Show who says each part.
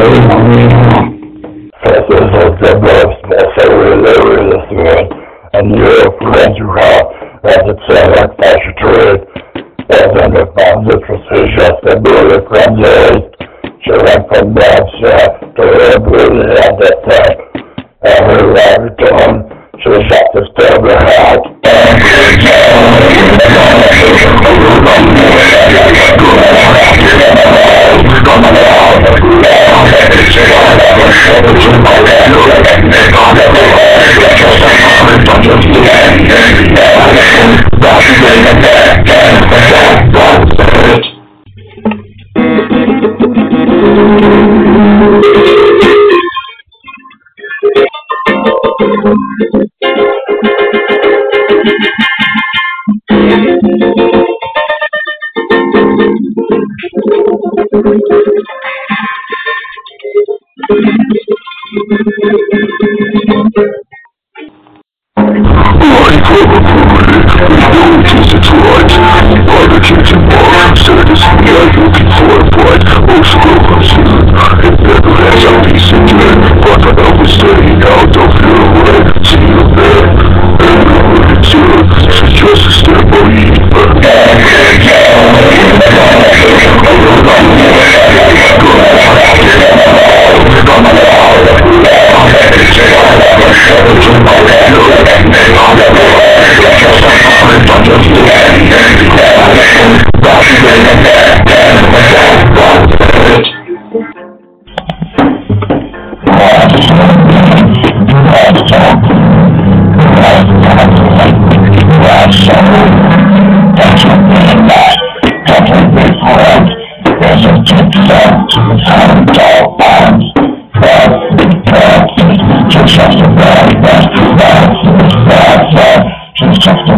Speaker 1: This is the most hilarious and your friends who have as it said like fascistry as in the funds for just the bullet from those children from that to the bullet at that time every lifetime she was shot to stab her heart Just